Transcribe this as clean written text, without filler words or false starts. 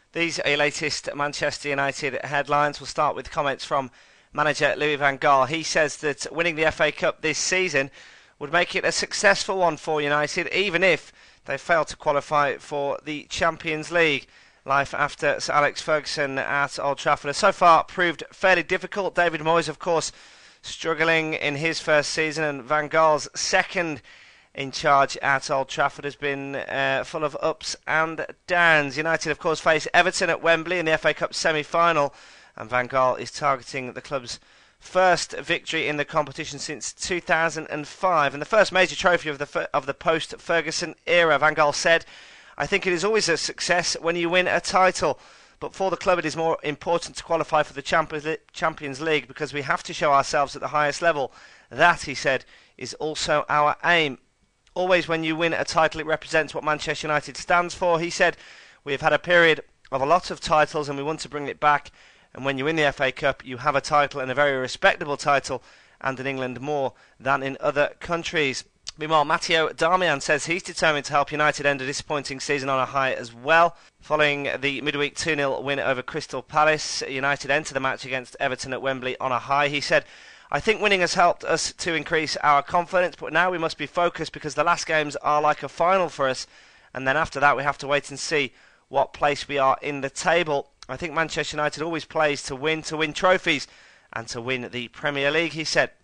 These are your latest Manchester United headlines. We'll start with comments from manager Louis van Gaal. He says that winning the FA Cup this season would make it a successful one for United, even if they fail to qualify for the Champions League. Life after Sir Alex Ferguson at Old Trafford has so far proved fairly difficult. David Moyes, of course, struggling in his first season, and Van Gaal's second in charge at Old Trafford has been full of ups and downs. United, of course, face Everton at Wembley in the FA Cup semi-final, and Van Gaal is targeting the club's first victory in the competition since 2005 and the first major trophy of the post-Ferguson era. Van Gaal said, "I think it is always a success when you win a title, but for the club it is more important to qualify for the Champions League because we have to show ourselves at the highest level. That," he said, "is also our aim. Always when you win a title it represents what Manchester United stands for." He said, "We have had a period of a lot of titles and we want to bring it back, and when you win the FA Cup you have a title, and a very respectable title, and in England more than in other countries." Meanwhile, Matteo Darmian says he's determined to help United end a disappointing season on a high as well. Following the midweek 2-0 win over Crystal Palace, United enter the match against Everton at Wembley on a high. He said, "I think winning has helped us to increase our confidence, but now we must be focused because the last games are like a final for us, and then after that we have to wait and see what place we are in the table. I think Manchester United always plays to win trophies, and to win the Premier League," he said.